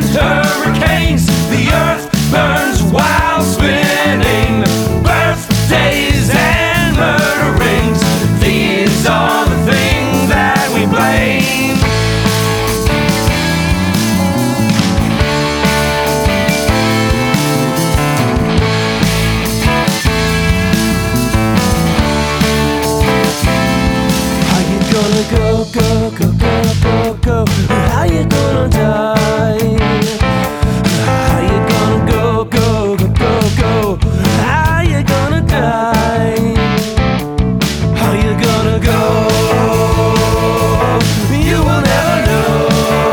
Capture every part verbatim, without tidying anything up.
hurricanes, the earth burns while spinning. Birthdays and murder rings, these are the things that we blame. How you gonna go, go, go, go, go, go? How you gonna die? How you gonna go, go, go, go, go? How you gonna die? How you gonna go? You will never know.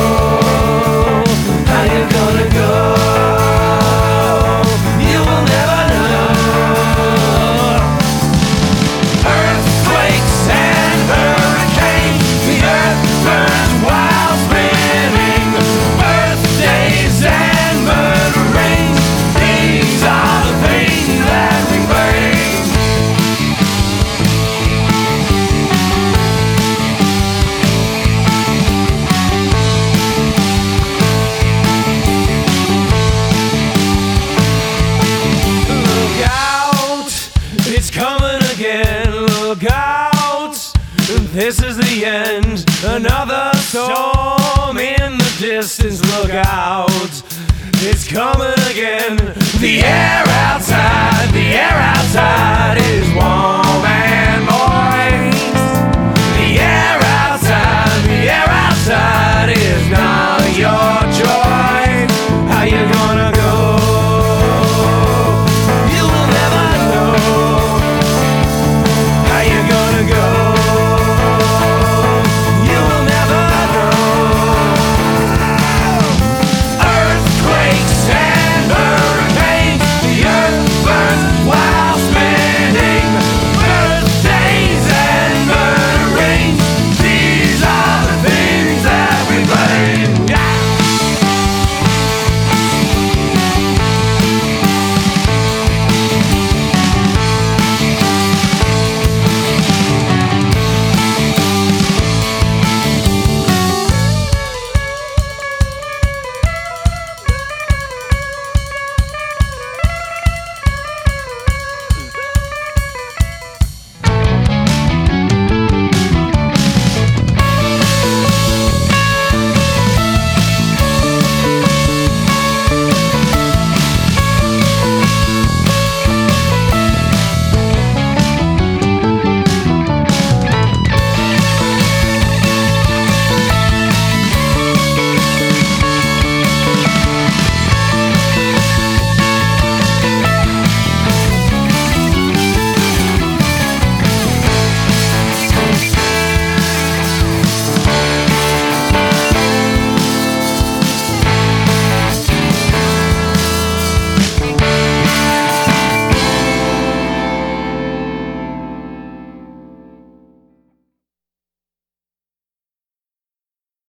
How you gonna go? You will never know. Earthquakes and hurricanes, the earth burns while spinning. Birthdays and murder rings, these are the things that we bring. Look out, it's coming again. Look out, this is the end. Another storm in the distance. Look out, it's coming again. The air outside, the air outside is warm.